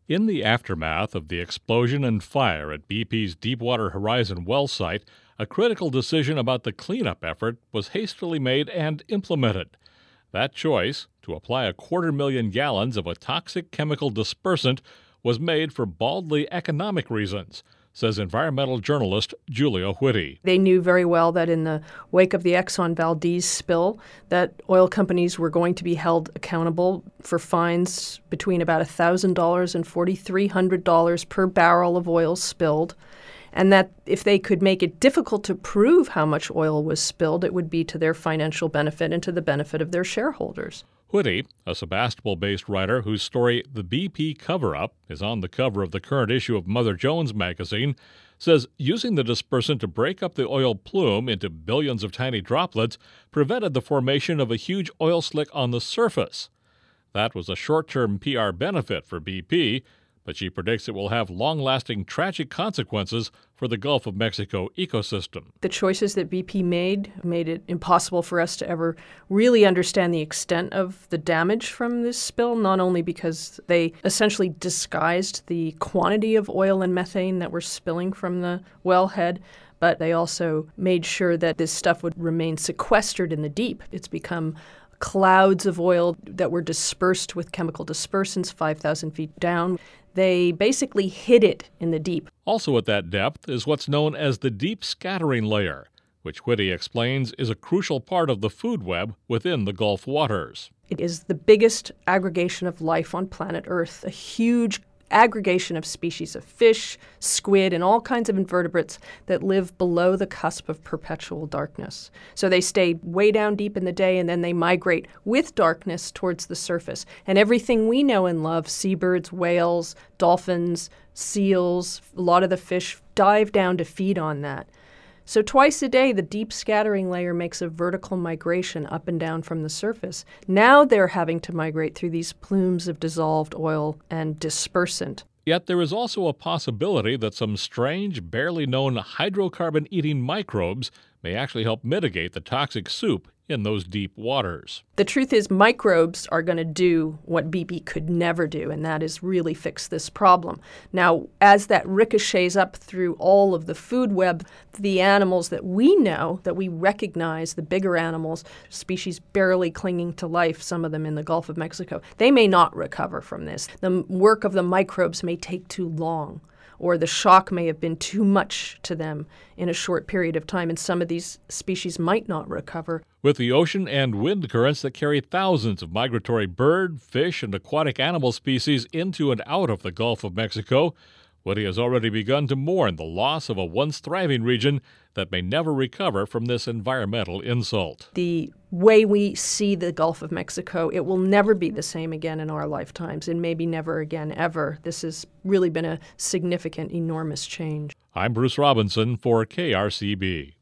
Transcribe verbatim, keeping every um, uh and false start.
In the aftermath of the explosion and fire at B P's Deepwater Horizon well site, a critical decision about the cleanup effort was hastily made and implemented. That choice, to apply a quarter million gallons of a toxic chemical dispersant, was made for baldly economic reasons, says environmental journalist Julia Whitty. They knew very well that in the wake of the Exxon Valdez spill, that oil companies were going to be held accountable for fines between about one thousand dollars and four thousand three hundred dollars per barrel of oil spilled, and that if they could make it difficult to prove how much oil was spilled, it would be to their financial benefit and to the benefit of their shareholders. Whitty, a Sebastopol-based writer whose story The B P Cover-Up is on the cover of the current issue of Mother Jones magazine, says using the dispersant to break up the oil plume into billions of tiny droplets prevented the formation of a huge oil slick on the surface. That was a short-term P R benefit for B P, but she predicts it will have long-lasting tragic consequences for the Gulf of Mexico ecosystem. The choices that B P made made it impossible for us to ever really understand the extent of the damage from this spill, not only because they essentially disguised the quantity of oil and methane that were spilling from the wellhead, but they also made sure that this stuff would remain sequestered in the deep. It's become clouds of oil that were dispersed with chemical dispersants five thousand feet down. They basically hid it in the deep. Also at that depth is what's known as the deep scattering layer, which Whitty explains is a crucial part of the food web within the Gulf waters. It is the biggest aggregation of life on planet Earth, a huge aggregation of species of fish, squid, and all kinds of invertebrates that live below the cusp of perpetual darkness. So they stay way down deep in the day, and then they migrate with darkness towards the surface. And everything we know and love, seabirds, whales, dolphins, seals, a lot of the fish dive down to feed on that. So twice a day, the deep scattering layer makes a vertical migration up and down from the surface. Now they're having to migrate through these plumes of dissolved oil and dispersant. Yet there is also a possibility that some strange, barely known hydrocarbon-eating microbes may actually help mitigate the toxic soup in those deep waters. The truth is, microbes are going to do what B P could never do, and that is really fix this problem. Now, as that ricochets up through all of the food web, the animals that we know, that we recognize, the bigger animals, species barely clinging to life, some of them in the Gulf of Mexico, they may not recover from this. The work of the microbes may take too long, or the shock may have been too much to them in a short period of time, and some of these species might not recover. With the ocean and wind currents that carry thousands of migratory bird, fish, and aquatic animal species into and out of the Gulf of Mexico, Whitty has already begun to mourn the loss of a once thriving region that may never recover from this environmental insult. The way we see the Gulf of Mexico, it will never be the same again in our lifetimes, and maybe never again ever. This has really been a significant, enormous change. I'm Bruce Robinson for K R C B.